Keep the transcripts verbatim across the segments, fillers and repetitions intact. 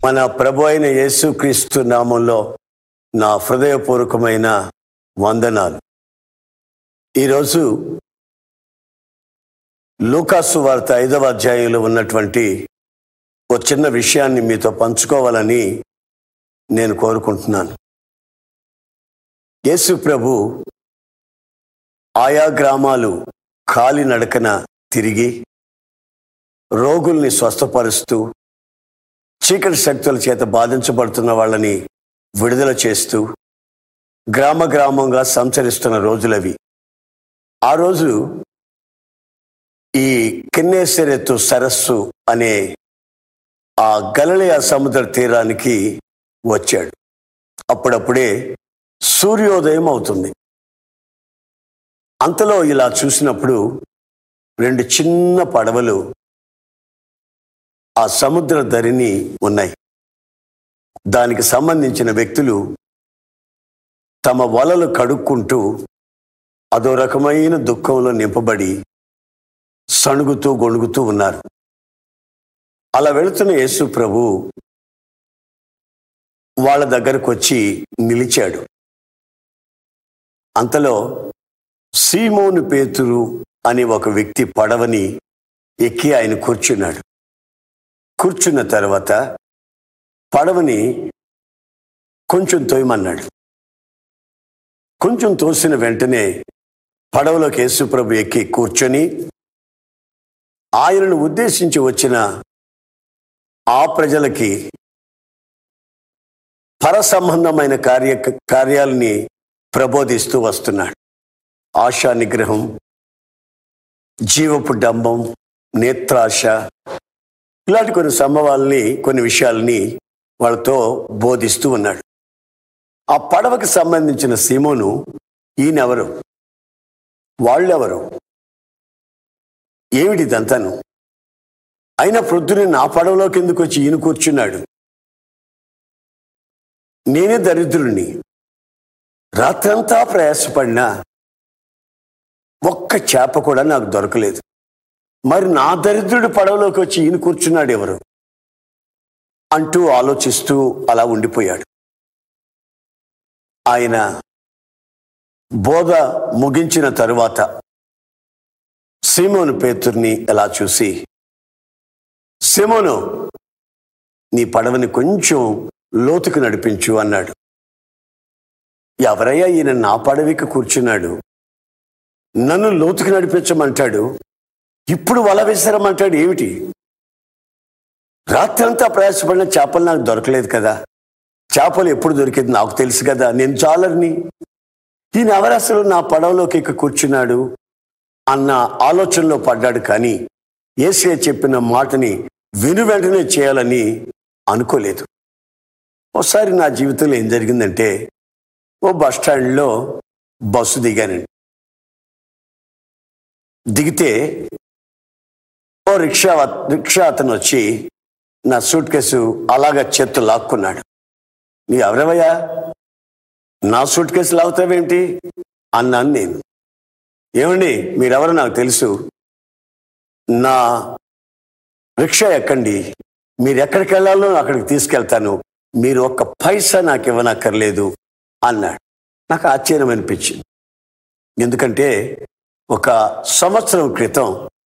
మన ప్రభు అయిన యేసుక్రీస్తు నామంలో నా హృదయపూర్వకమైన వందనాలు. ఈరోజు లూకాసు వార్త ఐదవ అధ్యాయంలో ఉన్నటువంటి ఒక చిన్న విషయాన్ని మీతో పంచుకోవాలని నేను కోరుకుంటున్నాను. యేసు ప్రభు ఆయా గ్రామాలు కాలినడకన తిరిగి రోగుల్ని స్వస్థపరుస్తూ, చీకటి శక్తుల చేత బాధించబడుతున్న వాళ్ళని విడుదల చేస్తూ గ్రామ గ్రామంగా సంచరిస్తున్న రోజులవి. ఆ రోజు ఈ కిన్నెసెరెతు సరస్సు అనే ఆ గలిలయ సముద్ర తీరానికి వచ్చాడు. అప్పుడప్పుడే సూర్యోదయం అవుతుంది. అంతలో ఇలా చూసినప్పుడు రెండు చిన్న పడవలు ఆ సముద్ర ధరిని ఉన్నాయి. దానికి సంబంధించిన వ్యక్తులు తమ వలలు కడుక్కుంటూ అదో రకమైన దుఃఖంలో నింపబడి సణుగుతూ గొణుగుతూ ఉన్నారు. అలా వెళుతున్న యేసు ప్రభు వాళ్ళ దగ్గరకు వచ్చి నిలిచాడు. అంతలో సీమోను పేతురు అనే ఒక వ్యక్తి పడవని ఎక్కి ఆయన కూర్చున్నాడు. కూర్చున్న తర్వాత పడవని కొంచెం తోయమన్నాడు. కొంచెం తోసిన వెంటనే పడవలోకి యేసు ప్రభు ఎక్కి కూర్చొని ఆయనను ఉద్దేశించి వచ్చిన ఆ ప్రజలకి పరసంబంధమైన కార్య కార్యాలని ప్రబోధిస్తూ వస్తున్నాడు. ఆశా నిగ్రహం, జీవపు డంబం, నేత్రాశ, ఇలాంటి కొన్ని సంభవాల్ని, కొన్ని విషయాల్ని వాళ్ళతో బోధిస్తూ ఉన్నాడు. ఆ పడవకి సంబంధించిన సీమోను ఈయనెవరు, వాళ్ళెవరు, ఏమిటిదంతాను, అయినా ప్రొద్దునే నా పడవలోకి ఎందుకు వచ్చి ఈయన కూర్చున్నాడు? నేనే దరిద్రుడిని, రాత్రంతా ప్రయాసపడినా ఒక్క చేప కూడా నాకు దొరకలేదు. మరి నా దరిద్రుడి పడవలోకి వచ్చి ఈయన కూర్చున్నాడు ఎవరు అంటూ ఆలోచిస్తూ అలా ఉండిపోయాడు. ఆయన బోధ ముగించిన తరువాత సీమోను పేతుర్ని ఎలా చూసి, సీమోను, నీ పడవని కొంచెం లోతుకు నడిపించు అన్నాడు. ఎవరయ్యా ఈయన నా పడవికి కూర్చున్నాడు, నన్ను లోతుకు నడిపించమంటాడు, ఇప్పుడు వల విసరమంటాడు, ఏమిటి? రాత్రంతా ప్రయాసపడిన చేపలు నాకు దొరకలేదు కదా, చేపలు ఎప్పుడు దొరికేది నాకు తెలుసు కదా, నేను చాలర్ని, ఈయన ఎవరు అసలు నా పడవలోకి ఎక్కి కూర్చున్నాడు అన్న ఆలోచనలో పడ్డాడు. కానీ యేసయ్య చెప్పిన మాటని విను వెంటనే చేయాలని అనుకోలేదు. ఒకసారి నా జీవితంలో ఏం జరిగిందంటే, ఓ బస్ స్టాండ్లో బస్సు దిగానండి. దిగితే ఓ రిక్షా రిక్షా అతను వచ్చి నా సూట్ కేసు అలాగా చేత్తు లాక్కున్నాడు. నీ ఎవరెవయ్యా, నా సూట్ కేసు లాగుతావేంటి అన్నాను నేను. ఏమండి, మీరెవరో నాకు తెలుసు, నా రిక్షా ఎక్కండి, మీరు ఎక్కడికి వెళ్ళాలో అక్కడికి తీసుకెళ్తాను, మీరు ఒక్క పైసా నాకు ఇవ్వనక్కర్లేదు అన్నాడు. నాకు ఆశ్చర్యం అనిపించింది. ఎందుకంటే ఒక సంవత్సరం క్రితం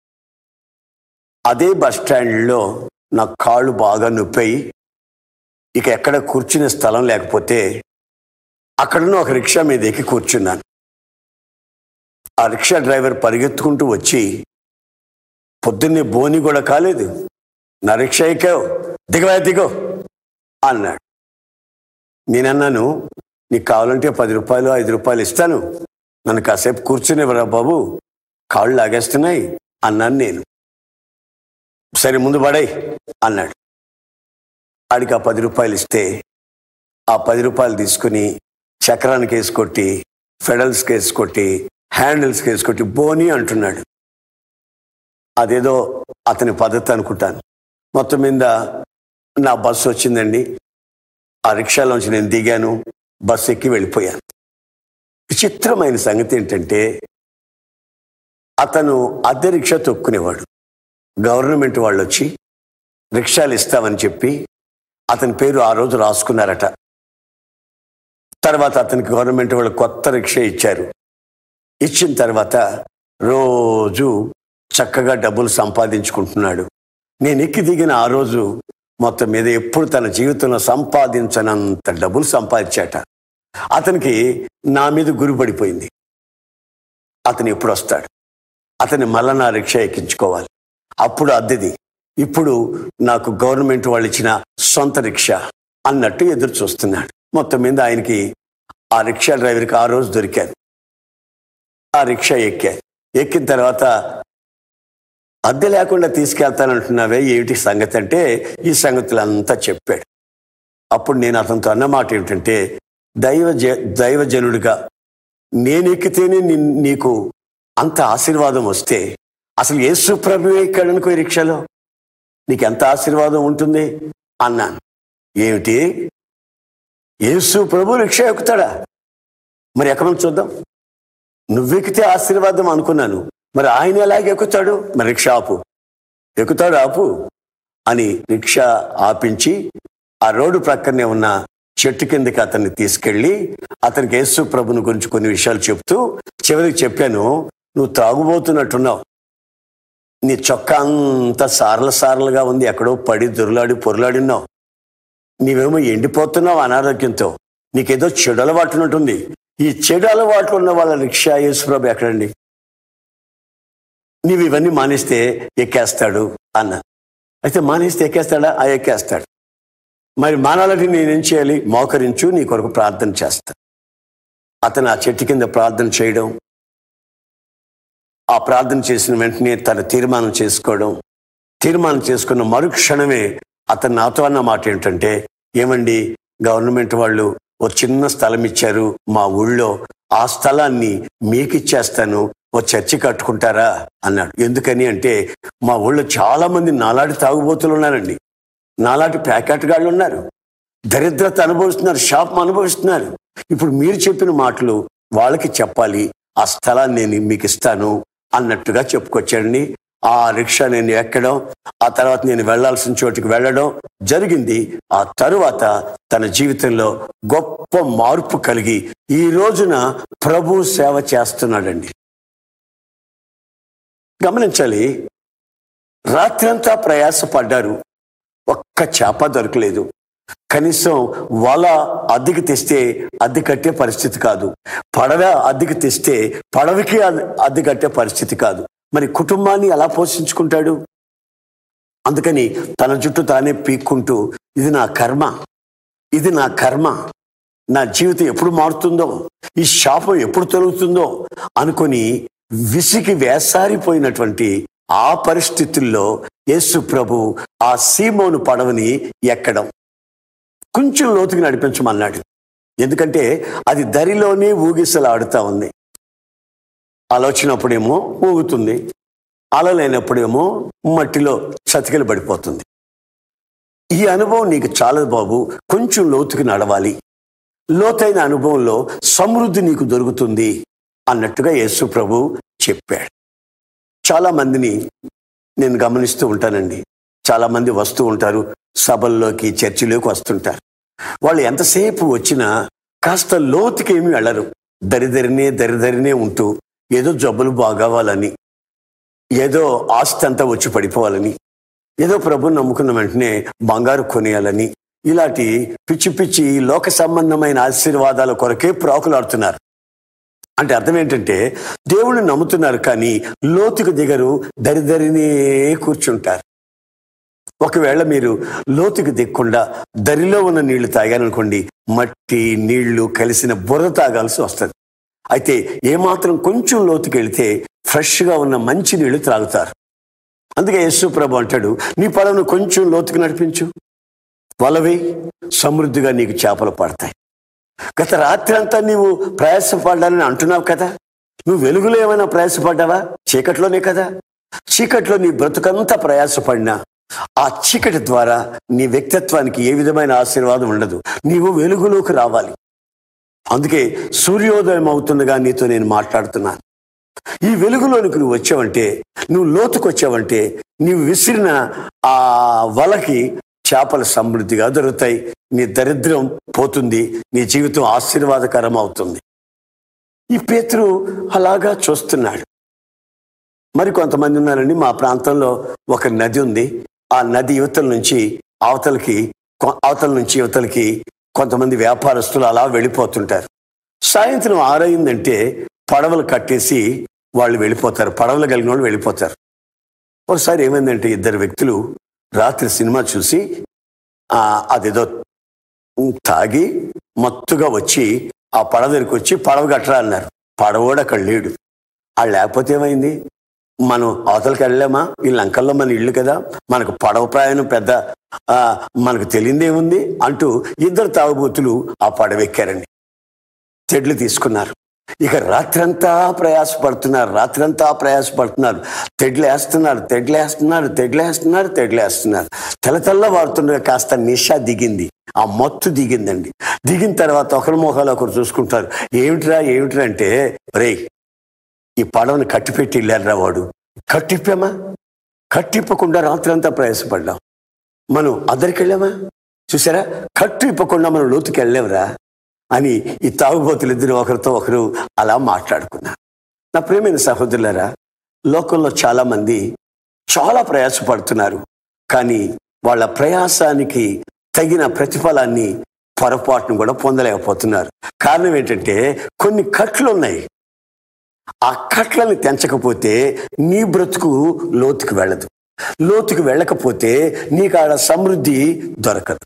అదే బస్ స్టాండ్లో నా కాళ్ళు బాగా నొప్పాయి, ఇక ఎక్కడ కూర్చునే స్థలం లేకపోతే అక్కడున్న ఒక రిక్షా మీద ఎక్కి కూర్చున్నాను. ఆ రిక్షా డ్రైవర్ పరిగెత్తుకుంటూ వచ్చి, పొద్దున్నే బోని కూడా కాలేదు, నా రిక్షా ఎక్కావు, దిగవా దిగో అన్నాడు. నేనన్నాను, నీకు కావాలంటే పది రూపాయలు ఐదు రూపాయలు ఇస్తాను, నన్ను కాసేపు కూర్చునేవరా బాబు, కాళ్ళు లాగేస్తున్నాయి అన్నాను నేను. సరే ముందు పడాయి అన్నాడు. ఆడికి ఆ పది రూపాయలు ఇస్తే ఆ పది రూపాయలు తీసుకుని చక్రానికి వేసి కొట్టి, ఫెడల్స్కి వేసి కొట్టి, హ్యాండిల్స్కి వేసి కొట్టి బోని అంటున్నాడు. అదేదో అతని పద్ధతి అనుకుంటాను. మొత్తం మీద నా బస్సు వచ్చిందండి. ఆ రిక్షాలోంచి నేను దిగాను, బస్సు ఎక్కి వెళ్ళిపోయాను. విచిత్రమైన సంగతి ఏంటంటే, అతను అద్దె రిక్షా తొక్కునేవాడు. గవర్నమెంట్ వాళ్ళు వచ్చి రిక్షాలు ఇస్తామని చెప్పి అతని పేరు ఆ రోజు రాసుకున్నారట. తర్వాత అతనికి గవర్నమెంట్ వాళ్ళు కొత్త రిక్షా ఇచ్చారు. ఇచ్చిన తర్వాత రోజు చక్కగా డబ్బులు సంపాదించుకుంటున్నాడు. నేను ఎక్కి దిగిన ఆ రోజు మొత్తం మీద ఎప్పుడు తన జీవితంలో సంపాదించనంత డబ్బులు సంపాదించాట. అతనికి నా మీద గురి పడిపోయింది. అతను ఎప్పుడు వస్తాడు, అతన్ని మళ్ళా నా రిక్షా ఎక్కించుకోవాలి. అప్పుడు అద్దెది, ఇప్పుడు నాకు గవర్నమెంట్ వాళ్ళు ఇచ్చిన సొంత రిక్షా అన్నట్టు ఎదురు చూస్తున్నాడు. మొత్తం మీద ఆయనకి ఆ రిక్షా డ్రైవర్కి ఆ రోజు దొరికారు. ఆ రిక్షా ఎక్కా. ఎక్కిన తర్వాత అద్దె లేకుండా తీసుకెళ్తానంటున్నావే, ఏమిటి సంగతి అంటే ఈ సంగతులంతా చెప్పాడు. అప్పుడు నేను అతనితో అన్నమాట ఏమిటంటే, దైవ దైవజనుడిగా నేను ఎక్కితేనే నీకు అంత ఆశీర్వాదం వస్తే అసలు యేసు ప్రభువే ఎక్కాడనుకో ఈ రిక్షాలో, నీకు ఎంత ఆశీర్వాదం ఉంటుంది అన్నాను. ఏమిటి, యేసు ప్రభు రిక్షా ఎక్కుతాడా? మరి ఎక్కడ చూద్దాం. నువ్వెక్కితే ఆశీర్వాదం అనుకున్నాను, మరి ఆయన ఎలాగ ఎక్కుతాడు? మరి రిక్షా ఆపు, ఎక్కుతాడు ఆపు అని రిక్షా ఆపించి ఆ రోడ్డు ప్రక్కనే ఉన్న చెట్టు కిందకి అతన్ని తీసుకెళ్ళి అతనికి యేసు ప్రభుని గురించి కొన్ని విషయాలు చెప్తూ చివరికి చెప్పాను, నువ్వు తాగుబోతున్నట్టున్నావు, నీ చొక్కా అంతా సారల సారలుగా ఉంది, ఎక్కడో పడి దొరలాడి పొరలాడిన్నావు, నీవేమో ఎండిపోతున్నావు అనారోగ్యంతో, నీకేదో చెడు అలవాటు ఉన్నట్టుంది. ఈ చెడు అలవాట్లు ఉన్న వాళ్ళ రిక్షా యేసు ప్రభు ఎక్కడండి? నీవు ఇవన్నీ మానేస్తే ఎక్కేస్తాడు అన్నా. అయితే మానేస్తే ఎక్కేస్తాడా? ఆ ఎక్కేస్తాడు. మరి మానాలంటే నేనేం చేయాలి? మోకరించు, నీ కొరకు ప్రార్థన చేస్తా. అతను ఆ చెట్టు కింద ప్రార్థన చేయడం, ఆ ప్రార్థన చేసిన వెంటనే తన తీర్మానం చేసుకోవడం, తీర్మానం చేసుకున్న మరుక్షణమే అతను నాతో అన్న మాట ఏంటంటే, ఏమండి గవర్నమెంట్ వాళ్ళు ఓ చిన్న స్థలం ఇచ్చారు మా ఊళ్ళో, ఆ స్థలాన్ని మీకు ఇచ్చేస్తాను, ఓ చర్చి కట్టుకుంటారా అన్నాడు. ఎందుకని అంటే, మా ఊళ్ళో చాలా మంది నాలాంటి తాగుబోతులు ఉన్నారండి, నాలాంటి ప్యాకెట్ గాళ్ళు ఉన్నారు, దరిద్రత అనుభవిస్తున్నారు, శాపం అనుభవిస్తున్నారు. ఇప్పుడు మీరు చెప్పిన మాటలు వాళ్ళకి చెప్పాలి, ఆ స్థలాన్ని నేను మీకు ఇస్తాను అన్నట్టుగా చెప్పుకొచ్చాడండి. ఆ రిక్షా నేను ఎక్కడం, ఆ తర్వాత నేను వెళ్లాల్సిన చోటుకి వెళ్ళడం జరిగింది. ఆ తరువాత తన జీవితంలో గొప్ప మార్పు కలిగి ఈ రోజున ప్రభు సేవ చేస్తున్నాడండి. గమనించాలి, రాత్రంతా ప్రయాసపడ్డారు, ఒక్క చేప దొరకలేదు. కనీసం వల అద్దెకి తెస్తే అద్దె కట్టే పరిస్థితి కాదు, పడవ అద్దెకి తెస్తే పడవకి అద్దె కట్టే పరిస్థితి కాదు. మరి కుటుంబాన్ని ఎలా పోషించుకుంటాడు? అందుకని తన జుట్టు తానే పీక్కుంటూ, ఇది నా కర్మ, ఇది నా కర్మ, నా జీవితం ఎప్పుడు మారుతుందో, ఈ శాపం ఎప్పుడు తొలుగుతుందో అనుకొని విసిగి వేసారిపోయినటువంటి ఆ పరిస్థితుల్లో యేసు ప్రభు ఆ సీమోను పడవని ఎక్కడం, కొంచెం లోతుకి నడిపించమన్నాడు. ఎందుకంటే అది దరిలోనే ఊగిసలాడుతూ ఉంది. ఆలోచనప్పుడేమో ఊగుతుంది, అలలేనప్పుడేమో మట్టిలో చతికిలు పడిపోతుంది. ఈ అనుభవం నీకు చాలదు బాబు, కొంచెం లోతుకి నడవాలి, లోతైన అనుభవంలో సమృద్ధి నీకు దొరుకుతుంది అన్నట్టుగా యేసు ప్రభు చెప్పాడు. చాలా మందిని నేను గమనిస్తూ ఉంటానండి. చాలా మంది వస్తూ ఉంటారు, సభల్లోకి చర్చిలోకి వస్తుంటారు. వాళ్ళు ఎంతసేపు వచ్చినా కాస్త లోతుకి ఏమి వెళ్ళరు, దరిదరినే దరిదరినే ఉంటూ ఏదో జబ్బులు బాగవ్వాలని, ఏదో ఆస్తి అంతా వచ్చి పడిపోవాలని, ఏదో ప్రభుని నమ్ముకున్న వెంటనే బంగారు కొనేయాలని, ఇలాంటి పిచ్చి పిచ్చి లోక సంబంధమైన ఆశీర్వాదాల కొరకే ప్రాకులాడుతున్నారు. అంటే అర్థం ఏంటంటే, దేవుణ్ణి నమ్ముతున్నారు కానీ లోతుకు దిగరు, దరిదరినే కూర్చుంటారు. ఒకవేళ మీరు లోతుకు దిగకుండా దరిలో ఉన్న నీళ్లు తాగారనుకోండి, మట్టి నీళ్లు కలిసిన బురద తాగాల్సి వస్తుంది. అయితే ఏమాత్రం కొంచెం లోతుకి వెళితే ఫ్రెష్గా ఉన్న మంచి నీళ్లు త్రాగుతారు. అందుకే యేసు ప్రభు అంటాడు, నీ పడవను కొంచెం లోతుకు నడిపించు, వలవి సమృద్ధిగా నీకు చేపలు పడతాయి. గత రాత్రి అంతా నీవు ప్రయాసపడ్డానని అంటున్నావు కదా, నువ్వు వెలుగులో ఏమైనా ప్రయాసపడ్డావా? చీకట్లోనే కదా. చీకట్లో నీ బ్రతుకంతా ప్రయాసపడినా ఆ చీకటి ద్వారా నీ వ్యక్తిత్వానికి ఏ విధమైన ఆశీర్వాదం ఉండదు. నీవు వెలుగులోకి రావాలి. అందుకే సూర్యోదయం అవుతుండగా నీతో నేను మాట్లాడుతున్నాను. ఈ వెలుగులోనికి నువ్వు వచ్చావంటే, నువ్వు లోతుకు వచ్చావంటే, నీవు విసిరిన ఆ వలకి చేపలు సమృద్ధిగా దొరుకుతాయి, నీ దరిద్రం పోతుంది, నీ జీవితం ఆశీర్వాదకరం అవుతుంది. ఈ పేతురు అలాగా చూస్తున్నాడు. మరి కొంతమంది ఉన్నారండి, మా ప్రాంతంలో ఒక నది ఉంది. ఆ నది యువతల నుంచి అవతలకి, అవతల నుంచి యువతలకి కొంతమంది వ్యాపారస్తులు అలా వెళ్ళిపోతుంటారు. సాయంత్రం ఆరైందంటే పడవలు కట్టేసి వాళ్ళు వెళ్ళిపోతారు, పడవలు కలిగిన వాళ్ళు వెళ్ళిపోతారు. ఒకసారి ఏమైందంటే ఇద్దరు వ్యక్తులు రాత్రి సినిమా చూసి అదేదో తాగి మత్తుగా వచ్చి ఆ పడవ దగ్గరికి వచ్చి పడవ కట్టరా అన్నారు. పడవోడు అక్కడ లేడు. ఆ లేకపోతే ఏమైంది, మనం అవతలకి వెళ్ళామా, ఈ లంకల్లో మన ఇల్లు కదా, మనకు పడవ ప్రయాణం పెద్ద మనకు తెలియదేముంది అంటూ ఇద్దరు తాగుబోతులు ఆ పడవ ఎక్కారండి. తెడ్లు తీసుకున్నారు. ఇక రాత్రంతా ప్రయాసపడుతున్నారు, రాత్రంతా ప్రయాసపడుతున్నారు. తెడ్లు వేస్తున్నారు, తెడ్లు వేస్తున్నారు, తెడ్లు వేస్తున్నారు, తెడ్లు వేస్తున్నారు. తెల్ల తెల్ల వాడుతుండగా కాస్త నిషా దిగింది, ఆ మత్తు దిగిందండి. దిగిన తర్వాత ఒకరి మొహాలు ఒకరు చూసుకుంటారు. ఏమిట్రా ఏమిట్రా అంటే, రే ఈ పడవని కట్టిపెట్టి వెళ్ళారా వాడు. కట్టిప్పామా? కట్టిప్పకుండా రాత్రంతా ప్రయాసపడ్డాం. మనం అద్దరికి వెళ్ళామా? చూసారా, కట్టు ఇప్పకుండా మనం లోతుకి వెళ్ళాంరా అని ఈ తాగుబోతులు ఇద్దరు ఒకరితో ఒకరు అలా మాట్లాడుకున్నారు. నా ప్రియమైన సహోదరులారా, లోకంలో చాలా మంది చాలా ప్రయాసపడుతున్నారు, కానీ వాళ్ళ ప్రయాసానికి తగిన ప్రతిఫలాన్ని పొరపాటును కూడా పొందలేకపోతున్నారు. కారణం ఏంటంటే కొన్ని కట్లు ఉన్నాయి. ఆ కట్లని తెంచకపోతే నీ బ్రతుకు లోతుకు వెళ్ళదు. లోతుకు వెళ్ళకపోతే నీకు ఆడ సమృద్ధి దొరకదు.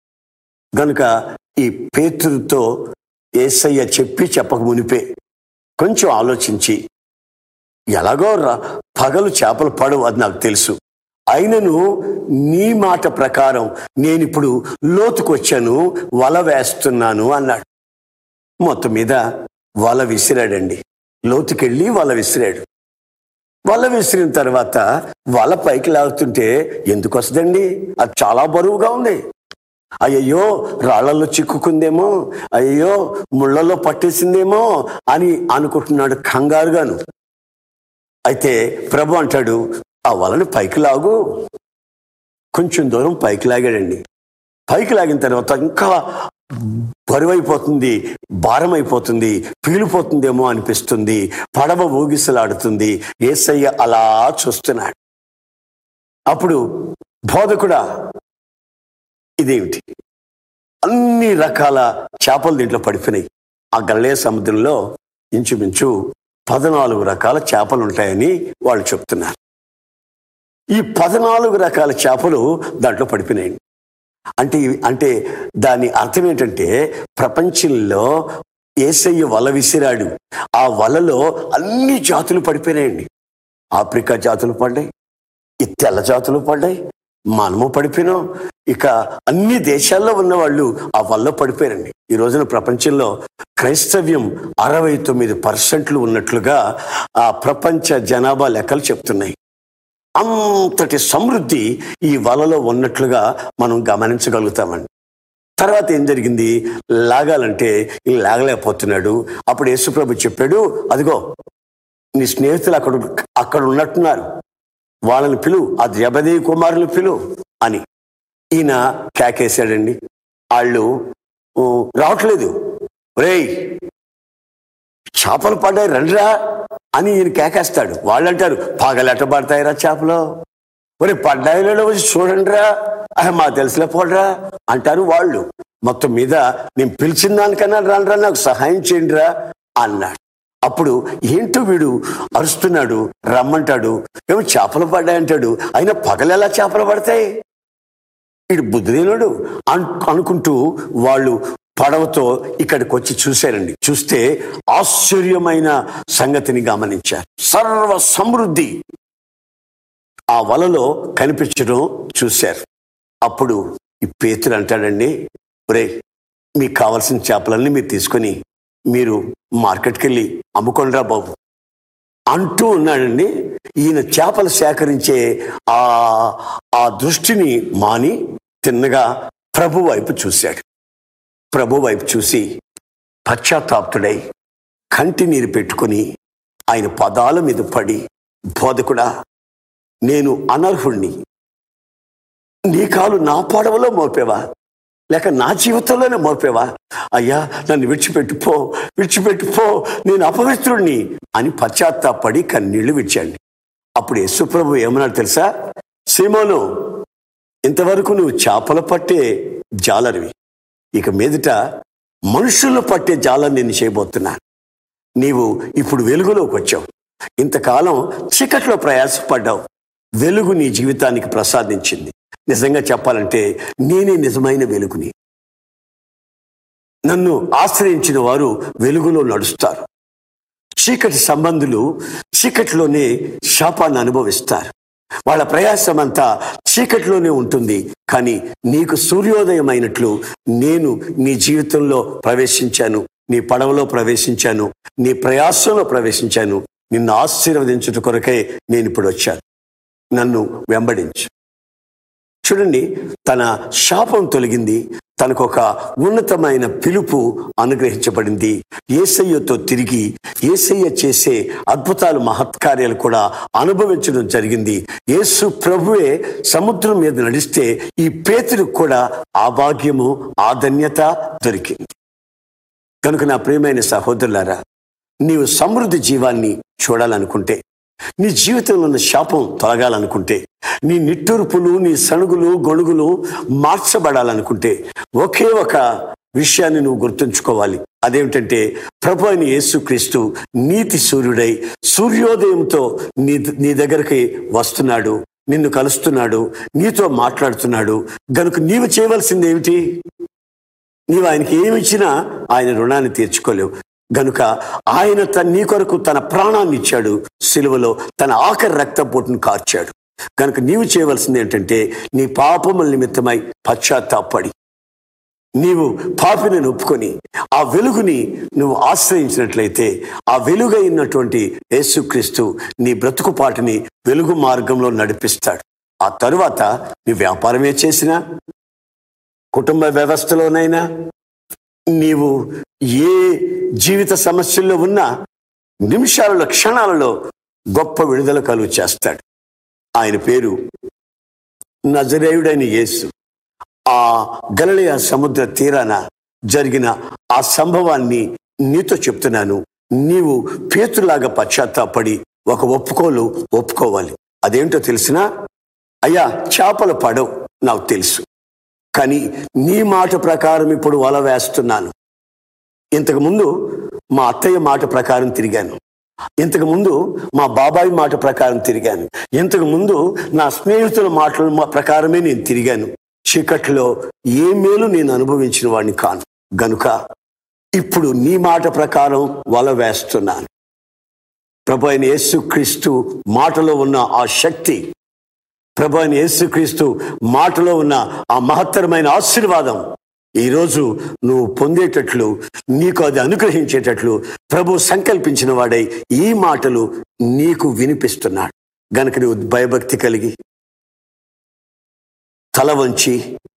గనుక ఈ పేతురుతో యేసయ్య చెప్పి చెప్పక మునిపే కొంచెం ఆలోచించి, ఎలాగో పగలు చేపలు పడవు, అది నాకు తెలుసు, అయినను నీ మాట ప్రకారం నేను ఇప్పుడు లోతుకు వచ్చాను, వల వేస్తున్నాను అన్నాడు. మొత్తం మీద వల విసిరాడండి. లోతుకెళ్ళి వల విసిరాడు. వల విసిరిన తర్వాత వల పైకి లాగుతుంటే ఎందుకు వస్తుందండి, అది చాలా బరువుగా ఉంది. అయ్యయ్యో రాళ్లలో చిక్కుకుందేమో, అయ్యో ముళ్ళల్లో పట్టేసిందేమో అని అనుకుంటున్నాడు కంగారుగాను. అయితే ప్రభు అంటాడు, ఆ వలని పైకి లాగు. కొంచెం దూరం పైకి లాగాడండి. పైకి లాగిన తర్వాత ఇంకా బరువైపోతుంది, భారం అయిపోతుంది, పీలిపోతుందేమో అనిపిస్తుంది, పడవ ఊగిసలాడుతుంది. యేసయ్య అలా చూస్తున్నాడు. అప్పుడు బోధకుడా ఇదేమిటి, అన్ని రకాల చేపలు దీంట్లో పడిపోయినాయి. ఆ గలిలయ సముద్రంలో ఇంచుమించు పద్నాలుగు రకాల చేపలు ఉంటాయని వాళ్ళు చెప్తున్నారు. ఈ పద్నాలుగు రకాల చేపలు దాంట్లో పడిపోయినాయండి. అంటే అంటే దాని అర్థం ఏంటంటే, ప్రపంచంలో యేసయ్య వల విసిరాడు, ఆ వలలో అన్ని జాతులు పడిపోయినాయండి. ఆఫ్రికా జాతులు పడ్డాయి, ఈ తెల్ల జాతులు పడ్డాయి, మనము పడిపోయినాం. ఇక అన్ని దేశాల్లో ఉన్న వాళ్ళు ఆ వల్ల పడిపోయారండి. ఈ రోజున ప్రపంచంలో క్రైస్తవ్యం అరవై తొమ్మిది పర్సెంట్లు ఉన్నట్లుగా ఆ ప్రపంచ జనాభా లెక్కలు చెప్తున్నాయి. అంతటి సమృద్ధి ఈ వలలో ఉన్నట్లుగా మనం గమనించగలుగుతామండి. తర్వాత ఏం జరిగింది, లాగాలంటే ఈ లాగలేకపోతున్నాడు. అప్పుడు యేసుప్రభు చెప్పాడు, అదిగో నీ స్నేహితులు అక్కడ అక్కడ ఉన్నట్టున్నారు, వాళ్ళని పిలు, ఆ జబదేయి కుమారులు పిలు అని. ఈయన కేకేశాడండి. వాళ్ళు రావట్లేదు. రేయ్ చేపలు పడ్డాయి రండిరా అని ఈయన కేకేస్తాడు. వాళ్ళు అంటారు, పగలెట్ట పడతాయిరా చేపలు, ఒరే పడ్డాయిలో వచ్చి చూడండి రా, అహ మా తెలుసులే పోడరా అంటారు వాళ్ళు. మొత్తం మీద నేను పిలిచిన దానికన్నా రానరా, నాకు సహాయం చేయండి రా అన్నాడు. అప్పుడు ఏంటో వీడు అరుస్తున్నాడు, రమ్మంటాడు, ఏమో చేపలు పడ్డాయంటాడు, అయినా పగలెలా చేపలు పడతాయి, వీడు బుద్ధిలేనుడు అను అనుకుంటూ వాళ్ళు పడవతో ఇక్కడికి వచ్చి చూశారండి. చూస్తే ఆశ్చర్యమైన సంగతిని గమనించారు. సర్వ సమృద్ధి ఆ వలలో కనిపించడం చూశారు. అప్పుడు ఈ పేతురు అంటాడండి, ఒరే మీకు కావాల్సిన చేపలన్నీ మీరు తీసుకొని మీరు మార్కెట్కి వెళ్ళి అమ్ముకొనిరా బాబు అంటూ ఉన్నాడండి. ఈయన చేపలు సేకరించే ఆ ఆ దృష్టిని మాని తిన్నగా ప్రభు వైపు చూశాడు. ప్రభు వైపు చూసి పశ్చాత్తాప్తుడై కంటి నీరు పెట్టుకుని ఆయన పదాల మీద పడి, బోధకుడా నేను అనర్హుణ్ణి, నీ కాలు నా పడవలో మోపేవా, లేక నా జీవితంలోనే మోపేవా? అయ్యా నన్ను విడిచిపెట్టుపో విడిచిపెట్టుపో నేను అపవిత్రుడిని అని పశ్చాత్తాపడి కన్నీళ్లు విడిచండి. అప్పుడు యేసుప్రభు ఏమన్నాడు తెలుసా? సీమోను, ఇంతవరకు నువ్వు చేపలు పట్టే జాలరివి, ఇక మీదట మనుషులను పట్టే జాలని నేను చేయబోతున్నాను. నీవు ఇప్పుడు వెలుగులోకి వచ్చావు. ఇంతకాలం చీకట్లో ప్రయాసపడ్డావు, వెలుగు నీ జీవితానికి ప్రసాదించింది. నిజంగా చెప్పాలంటే నేనే నిజమైన వెలుగుని. నన్ను ఆశ్రయించిన వారు వెలుగులో నడుస్తారు. చీకటి సంబంధులు చీకటిలోనే శాపాన్ని అనుభవిస్తారు. వాళ్ళ ప్రయాసం అంతా చీకటిలోనే ఉంటుంది. కానీ నీకు సూర్యోదయం అయినట్లు నేను నీ జీవితంలో ప్రవేశించాను, నీ పడవలో ప్రవేశించాను, నీ ప్రయాసంలో ప్రవేశించాను. నిన్ను ఆశీర్వదించుట కొరకే నేను ఇప్పుడు వచ్చాను. నన్ను వెంబడించు. చూడండి, తన శాపం తొలగింది, తనకు ఒక ఉన్నతమైన పిలుపు అనుగ్రహించబడింది. యేసయ్యతో తిరిగి యేసయ్య చేసే అద్భుతాలు మహత్కార్యాలు కూడా అనుభవించడం జరిగింది. యేసు ప్రభువే సముద్రం మీద నడిస్తే ఈ పేతురుకు కూడా ఆ భాగ్యము ఆ ధన్యత దొరికింది. కనుక నా ప్రియమైన సహోదరులారా, నీవు సమృద్ధి జీవాన్ని చూడాలనుకుంటే, నీ జీవితంలో ఉన్న శాపం తొలగాలనుకుంటే, నీ నిట్టూర్పులు నీ సణుగులు గొణుగులు మార్చబడాలనుకుంటే ఒకే ఒక విషయాన్ని నువ్వు గుర్తుంచుకోవాలి. అదేమిటంటే ప్రభు అయిన యేసుక్రీస్తు నీతి సూర్యుడై సూర్యోదయంతో నీ నీ దగ్గరికి వస్తున్నాడు, నిన్ను కలుస్తున్నాడు, నీతో మాట్లాడుతున్నాడు. గనుక నీవు చేయవలసింది ఏమిటి? నీవు ఆయనకి ఏమిచ్చినా ఆయన రుణాన్ని తీర్చుకోలేవు. గనుక ఆయన తన నీ కొరకు తన ప్రాణాన్ని ఇచ్చాడు, సిలువలో తన ఆఖరి రక్తపోటును కార్చాడు. కనుక నీవు చేయవలసింది ఏంటంటే నీ పాపముల నిమిత్తమై పశ్చాత్తాపడి నీవు పాపిని ఒప్పుకొని ఆ వెలుగుని నువ్వు ఆశ్రయించినట్లయితే ఆ వెలుగైనటువంటి యేసుక్రీస్తు నీ బ్రతుకుపాటిని వెలుగు మార్గంలో నడిపిస్తాడు. ఆ తరువాత నీ వ్యాపారమే చేసినా, కుటుంబ వ్యవస్థలోనైనా, నీవు ఏ జీవిత సమస్యల్లో ఉన్నా నిమిషాలలో క్షణాలలో గొప్ప విడుదల కలుగు చేస్తాడు. ఆయన పేరు నజరేయుడైన యేసు. ఆ గలిలయ సముద్ర తీరాన జరిగిన ఆ సంభవాన్ని నీతో చెప్తున్నాను. నీవు పేతురులాగా పశ్చాత్తాపడి ఒక ఒప్పుకోలు ఒప్పుకోవాలి. అదేంటో తెలిసినా, అయ్యా చేపలు పడవు నాకు తెలుసు, కానీ నీ మాట ప్రకారం ఇప్పుడు వల వేస్తున్నాను. ఇంతకుముందు మా అత్తయ్య మాట ప్రకారం తిరిగాను, ఇంతకు ముందు మా బాబాయ్ మాట ప్రకారం తిరిగాను, ఇంతకు ముందు నా స్నేహితుల మాటల ప్రకారమే నేను తిరిగాను. చీకట్లో ఏ మేలు నేను అనుభవించిన వాడిని కాను. గనుక ఇప్పుడు నీ మాట ప్రకారం వల వేస్తున్నాను. ప్రభు అయిన యేసుక్రీస్తు మాటలో ఉన్న ఆ శక్తి, ప్రభు అయిన యేసుక్రీస్తు మాటలో ఉన్న ఆ మహత్తరమైన ఆశీర్వాదం ఈరోజు నువ్వు పొందేటట్లు, నీకు అది అనుగ్రహించేటట్లు ప్రభు సంకల్పించిన వాడై ఈ మాటలు నీకు వినిపిస్తున్నాడు. గనుక నువ్వు భయభక్తి కలిగి తల వంచి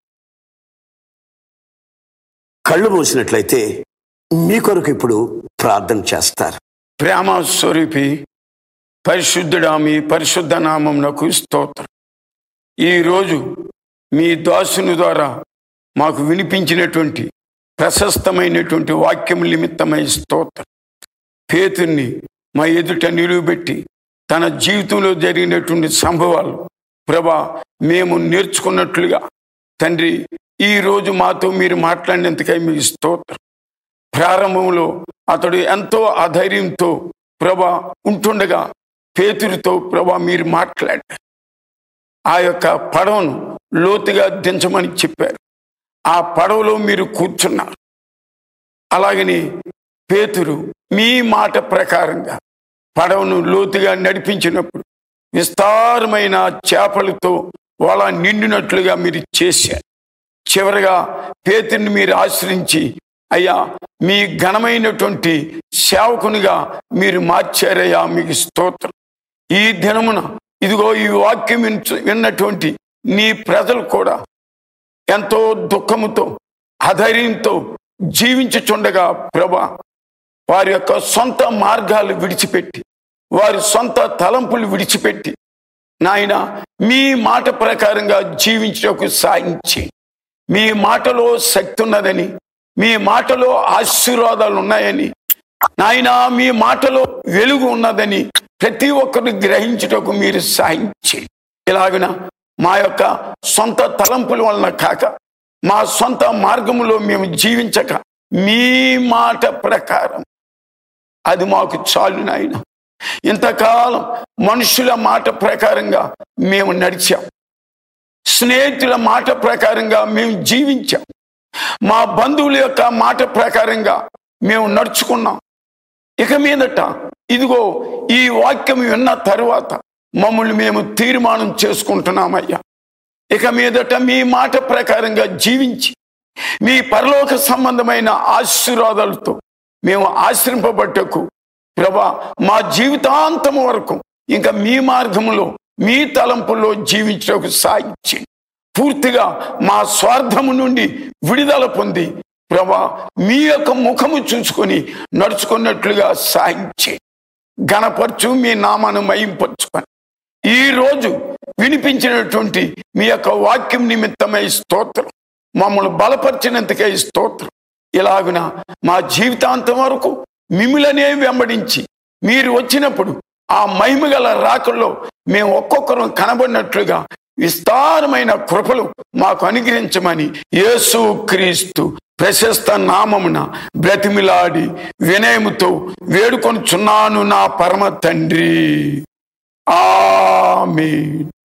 కళ్ళు మూసినట్లయితే మీ కొరకు ఇప్పుడు ప్రార్థన చేస్తారు. ప్రేమ స్వరూపి పరిశుద్ధుడా, మీ పరిశుద్ధ నామమునకు స్తోత్రం. ఈరోజు మీ దాసుని ద్వారా మాకు వినిపించినటువంటి ప్రశస్తమైనటువంటి వాక్యం నిమిత్తమై స్తోత్రం. పేతుర్ని మా ఎదుట నిలువబెట్టి తన జీవితంలో జరిగినటువంటి సంభవాలు ప్రభా మేము నేర్చుకున్నట్లుగా తండ్రి ఈరోజు మాతో మీరు మాట్లాడినందుకై మీకు స్తోత్రం. ప్రారంభంలో అతడు ఎంతో అధైర్యంతో ప్రభా ఉంటుండగా పేతురుతో ప్రభా మీరు మాట్లాడారు. ఆ యొక్క పడవను లోతుగా దించమని చెప్పారు. ఆ పడవలో మీరు కూర్చున్నారు. అలాగని పేతురు మీ మాట ప్రకారంగా పడవను లోతుగా నడిపించినప్పుడు విస్తారమైన చేపలతో వాళ్ళ నిండినట్లుగా మీరు చేశారు. చివరిగా పేతురుని మీరు ఆశ్రయించి అయ్యా మీ ఘనమైనటువంటి సేవకునిగా మీరు మార్చారయ్యా, మీకు స్తోత్రం. ఈ దినమున ఇదిగో ఈ వాక్యం విన్నటువంటి నీ ప్రజలు కూడా ఎంతో దుఃఖముతో అధైర్యంతో జీవించుచుండగా ప్రభా వారి యొక్క సొంత మార్గాలు విడిచిపెట్టి, వారి సొంత తలంపులు విడిచిపెట్టి నాయన మీ మాట ప్రకారంగా జీవించడానికి సాయించి, మీ మాటలో శక్తి ఉన్నదని, మీ మాటలో ఆశీర్వాదాలు ఉన్నాయని, నాయన మీ మాటలో వెలుగు ఉన్నదని ప్రతి ఒక్కరు గ్రహించుటకు మీరు సాయించి, ఇలాగన మా యొక్క సొంత తలంపుల వలన కాక, మా సొంత మార్గములో మేము జీవించక మీ మాట ప్రకారం అది మాకు చాలు నాయన. ఇంతకాలం మనుషుల మాట ప్రకారంగా మేము నడిచాం, స్నేహితుల మాట ప్రకారంగా మేము జీవించాం, మా బంధువుల యొక్క మాట ప్రకారంగా మేము నడుచుకున్నాం. ఇక మీదట ఇదిగో ఈ వాక్యం విన్న తరువాత మమ్మల్ని మేము తీర్మానం చేసుకుంటున్నామయ్యా. ఇక మీదట మీ మాట ప్రకారంగా జీవించి మీ పరలోక సంబంధమైన ఆశీర్వాదాలతో మేము ఆశ్రయింపబట్టకు ప్రభా, మా జీవితాంతం వరకు ఇంకా మీ మార్గంలో మీ తలంపుల్లో జీవించడానికి సాయించి, పూర్తిగా మా స్వార్థము నుండి విడుదల పొంది ప్రభా మీ యొక్క ముఖము చూసుకొని నడుచుకున్నట్లుగా సాయించి, ఘనపరచు మీ నామాను మహింపరచుకొని ఈ రోజు వినిపించినటువంటి మీ యొక్క వాక్యం నిమిత్తమై స్తోత్రం, మమ్మల్ని బలపరిచినందుకై స్తోత్రం. ఇలాగున మా జీవితాంతం వరకు మిమ్ములనే వెంబడించి మీరు వచ్చినప్పుడు ఆ మహిమగల రాకల్లో మేము ఒక్కొక్కరు కనబడినట్లుగా విస్తారమైన కృపలు మాకు అనుగ్రహించమని యేసు క్రీస్తు ప్రశస్త నామమున బ్రతిమిలాడి వినయముతో వేడుకొనుచున్నాను నా పరమ తండ్రి. ఆమేన్.